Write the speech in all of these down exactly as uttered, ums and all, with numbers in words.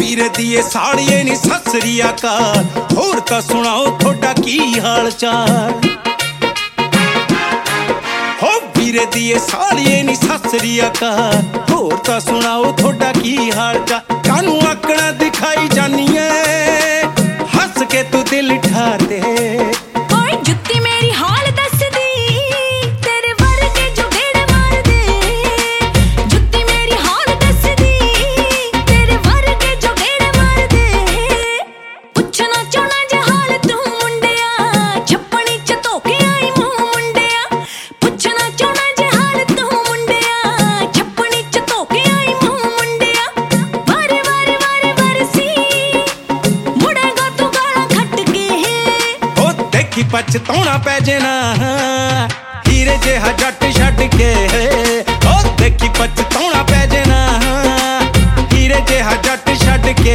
ਵੀਰੇ ਦੀਏ ਸਾਲੀਏ ਨੀ ਸਤਿ ਸ੍ਰੀ ਅਕਾਲ, ਹੋਰ ਤਾਂ ਸੁਣਾਓ ਤੁਹਾਡਾ ਕੀ ਹਾਲ ਚਾਲ। ਹੋ ਵੀਰੇ ਦੀਏ ਸਾਲੀਏ ਨੀ ਸਤਿ ਸ੍ਰੀ ਅਕਾਲ, ਹੋਰ ਤਾਂ ਸੁਣਾਓ ਤੁਹਾਡਾ ਕੀ ਹਾਲ ਚਾਲ। ਕਾਨੂੰ ਆਕਣਾ ਦਿਖਾਈ ਜਾਨੀ ਏ, ਹੱਸ ਕੇ ਤੂੰ ਦਿਲ ਠਾਰ ਦੇ। ਓਏ ਜੁੱਤੀ ਮੇਰੀ ਹਾਲ ਦੱਸਦੀ, ਤੇਰੇ ਵਰਗੇ ਜੋ ਗੇੜੇ ਮਾਰਦੇ। ਜੁੱਤੀ ਮੇਰੀ ਹਾਲ ਦੱਸਦੀ, ਤੇਰੇ ਵਰਗੇ ਜੋ ਗੇੜੇ ਮਾਰਦੇ। ਪੁੱਛਣਾ ਚਾਹਣਾ ਜੇ ਹਾਲ ਤੂੰ ਮੁੰਡਿਆ, ਛੱਪਣੀ ਚ ਧੋ ਕੇ ਆਈ ਮੂੰਹ ਮੁੰਡਿਆ। ਪੁੱਛਣਾ ਚਾਹਣਾ ਜੇ ਹਾਲ ਤੂੰ ਮੁੰਡਿਆ, ਛੱਪਣੀ ਚ ਧੋ ਕੇ ਆਈ ਮੂੰਹ ਮੁੰਡਿਆ। ਵਾਰੇ ਵਾਰੇ ਵਾਰੇ ਵਰਸੀ ਮੁੜੇਗਾ ਤੂੰ ਗਾਲਾਂ ਖੱਟ ਕੇ। ਉਹ ਦੇਖੀ ਪਛਤਾਉਣਾ ਪੈ ਜੇ ਨਾ, ਹੀਰੇ ਜਿਹਾ ਜੱਟ ਛੱਡ ਕੇ। ਉਹ ਦੇਖੀ ਪਛਤਾਉਣਾ ਪੈ ਜੇ ਨਾ, ਹੀਰੇ ਜਿਹਾ ਜੱਟ ਛੱਡ ਕੇ।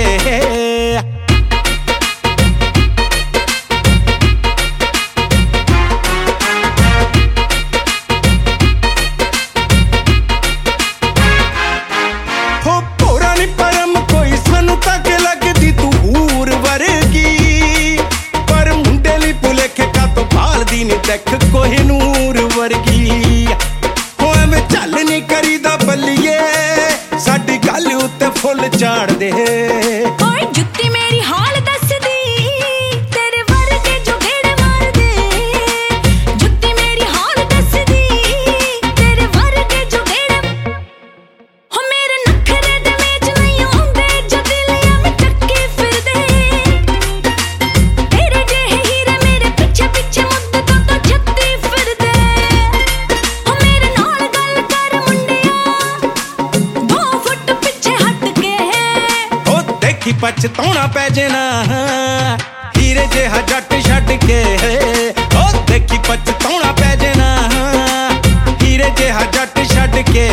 ਹੋ ਭੋਰਾ ਨੀ ਪਰਮ ਕੋਈ ਸਾਨੂੰ ਤਾਂ ਕਿ ਲੱਗਦੀ ਤੂੰ ਹੂਰ ਵਰਗੀ, ਪਰ ਮੁੰਡੇ ਲਈ ਭੁਲੇਖੇ ਕਾ ਤੋਂ ਭਾਲਦੀ ਨੀ ਦੇਖ ਕੋਹਿਨੂਰ ਵਰਗੀ। ਹੋ ਐਵੇਂ ਚੱਲ ਨੀ ਕਰੀਦਾ ਬੱਲੀਏ, ਸਾਡੀ ਗੱਲ ਉੱਤੇ ਫੁੱਲ ਝਾੜ ਦੇ। ਓਏ ਜੁੱਤੀ ਮੇਰੀ ਹਾਲ ਦੱਸਦੀ, ਤੇਰੇ ਵਰਗੇ ਜੋ ਗੇੜੇ ਮਾਰਦੇ। ਜੁੱਤੀ ਮੇਰੀ ਹਾਲ ਦੱਸਦੀ, ਤੇਰੇ ਵਰਗੇ ਜੋ ਗੇੜੇ। ਹੋ ਮੇਰੇ ਨਖਰੇ ਦੇ ਵਿੱਚ ਨਹੀਂ ਆਉਂਦੇ, ਜੋ ਦਿਲ ਐਵੇਂ ਚੱਕੀ ਫਿਰਦੇ। ਤੇਰੇ ਜਿਹੇ ਹੀਰੇ ਮੇਰੇ ਪਿੱਛੇ ਪਿੱਛੇ ਮੁੱਦਤਾਂ ਤੋਂ ਛੱਤੀ ਫਿਰਦੇ। ਹੋ ਮੇਰੇ ਨਾਲ ਗੱਲ ਕਰ ਮੁੰਡਿਆ, ਦੋ ਫੁੱਟ ਪਿੱਛੇ ਹਟ ਕੇ। ਉਹ ਦੇਖੀ ਪਛਤਾਉਣਾ ਪੈ ਜੇ ਨਾ, ਹੀਰੇ ਜਿਹਾ ਜੱਟ ਛੱਡ ਕੇ। ਉਹ ਦੇਖੀ ਪਛਤਾਉਣਾ ਪੈ ਜੇ ਨਾ, ਹੀਰੇ ਜਿਹਾ ਜੱਟ ਛੱਡ ਕੇ।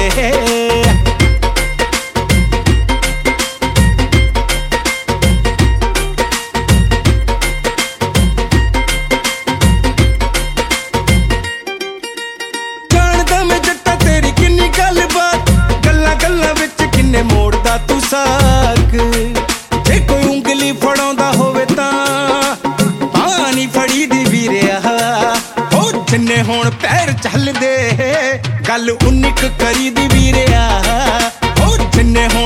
ਜਾਣਦਾ ਮੈਂ ਜੱਟਾ ਤੇਰੀ ਕਿੰਨੀ ਗੱਲਬਾਤ, ਗੱਲਾਂ ਗੱਲਾਂ ਵਿੱਚ ਕਿੰਨੇ ਮੋੜਦਾ ਤੂੰ ਸਾਕ। ਜੇ ਕੋਈ ਉਂਗਲੀ ਫੜਾਉਂਦਾ ਹੋਵੇ ਤਾਂ ਪਾਣੀ ਫੜੀ ਦੀ ਵੀਰਿਆ। ਹੋ ਜਿੰਨੇ ਹੁਣ ਪੈਰ ਚੱਲਦੇ, ਗੱਲ ਉਨੀ ਕੁ ਕਰੀ ਦੀ ਵੀਰਿਆ। ਹੋ ਜਿੰਨੇ ਹੁਣ